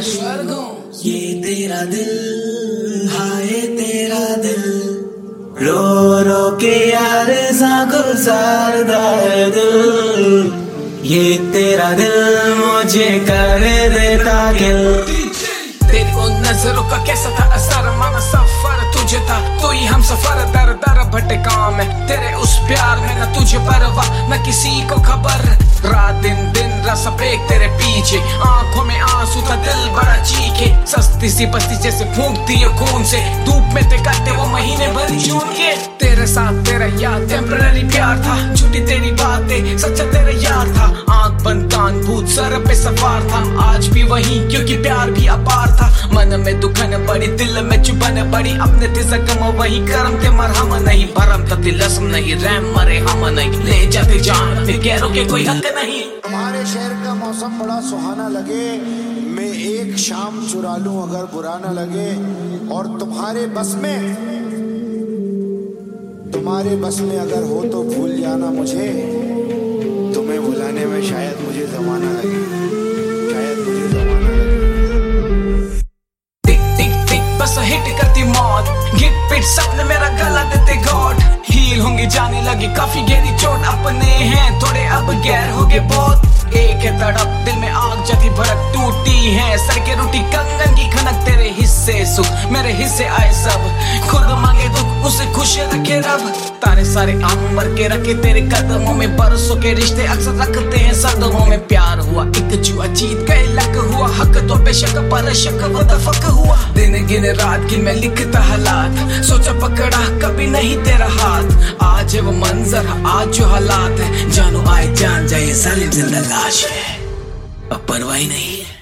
स्वर्ग हूँ। ये तेरा दिल, हाय तेरा दिल, रो रो के यार सा गुजारदा है दिल। ये तेरा दिल मुझे कर देता गिल। तेरी उन नजरों का कैसा था असर, माना सफर तुझे था, तू ही हम सफर दर दर भटका मैं तेरे उस प्यार में, न तुझे परवाह न किसी को खबर। रात दिन दिन रस फेंक तेरे पीछे, आंखों में आंसू था दिल बड़ा चीखे। सस्ती सी बस्ती जैसे फूंकती है खून से, धूप में ते करते वो महीने भर जून के। तेरे साथ तेरा याद टेम्पररी प्यार था, झूठी तेरी बातें सच्चा तेरा यार था। आंख बंद कान भूत सर पे सवार था, आज भी वही क्योंकि प्यार भी अपार था। मन में दुखन बड़ी दिल में चुभन बड़ी, अपने थे जख्म वही करम थे मरहम नहीं। भरम था तिलस्म नहीं, रैम मरे हम नहीं, ले जाते जान अपने गैरों के कोई हक नहीं। तुम्हारे शहर का मौसम बड़ा सुहाना लगे, मैं एक शाम चुरा लूं अगर बुरा ना लगे। और तुम्हारे बस में अगर हो तो भूल जाना मुझे, तुम्हें भुलाने में शायद मुझे जमाना लगे, शायद मुझे जमाना लगे। टिक टिक टिक बस हिट करती मौत, गिट पिट सपने मेरा गला देते गॉड। हील होंगे जाने लगी काफी गहरी चोट, अपने हैं थोड़े अब गैर हो गए बहुत। एक है तड़प दिल में आग जगी भड़क, टूटी है सड़कें रूठी कंगन की खनक। तेरे हिस्से सुख मेरे हिस्से आए सब, खुद मांगे दुख उसे खुश रखे रब। तारे सारे अंबर के रखे तेरे कदमों में, बरसों के रिश्ते अक्सर रखते हैं सदमों में। प्यार हुआ एक जुआ जीत गए लक हुआ, हक तो बेशक पर शक वो दफक हुआ। दिन गिन रात की मैं लिखता हालात, सोचा पकड़ा कभी नहीं तेरा हाथ। आज है वो मंजर आज जो हालात है, जानो आए जान जाए सारी जिंदा लाश है, अब परवाही नहीं है।